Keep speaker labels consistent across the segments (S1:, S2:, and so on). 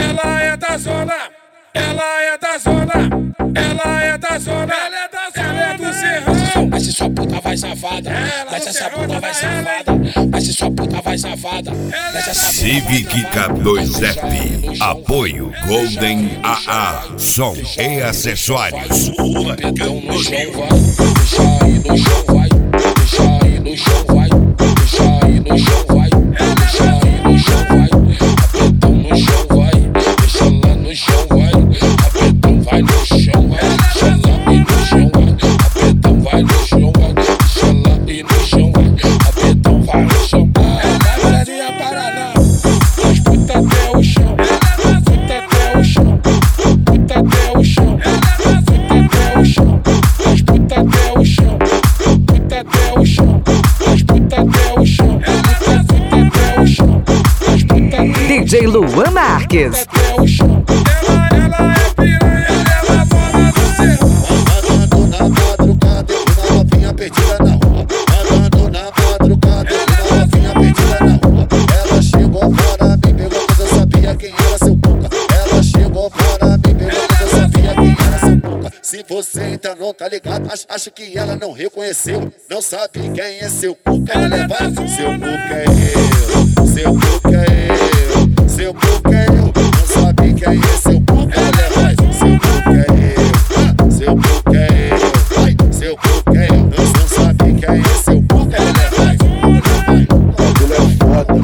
S1: ela é da zona, ela é da zona, ela é da zona, ela é do Serrão.
S2: Mas se sua puta vai safada, mas essa puta vai safada, mas se sua puta vai safada, mas essa puta
S3: Civic K2F, apoio Golden AA, som e acessórios.
S2: Apetão no chão vai, deixa aí no chão vai, deixa aí no chão vai, deixa aí no chão vai, deixa aí no chão vai, apetão no chão vai, deixa lá no chão vai, apetão vai no chão vai, deixa lá e no chão vai, apetão vai no chão vai, deixa lá e no chão vai, apetão vai no chão vai. Ela de Paraná, as puta até o chão, puta até o chão, puta até o chão, puta até o chão, as puta até o chão, puta até o chão, as puta até o chão, puta até o chão, as puta
S4: DJ Luan Marques.
S1: até o chão. Ela é piranha, ela mora no Serrão.
S5: Andando na madrugada, uma novinha perdida na rua. Andando na madrugada, uma novinha perdida na rua. Ela chegou fora, me pegou, mas eu sabia quem era seu cuca. Ela chegou fora, me pegou, mas eu sabia quem era seu cuca. Se você ainda não tá ligado, acho que ela não reconheceu. Não sabe quem é seu cuca. Ela leva seu cuca é eu, seu cuca é eu, seu cuca é eu. Não sabe quem é seu cuca. Ela leva seu cuca é eu, seu cuca é eu, vai, seu cuca é eu. Não sabe quem é seu cuca. Ela leva.
S6: O bagulho é foda,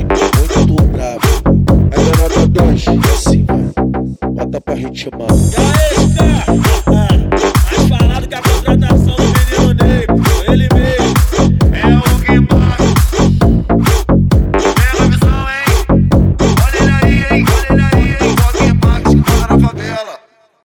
S6: muito brabo. É da nota 2, assim, vai. Bota pra ritmar.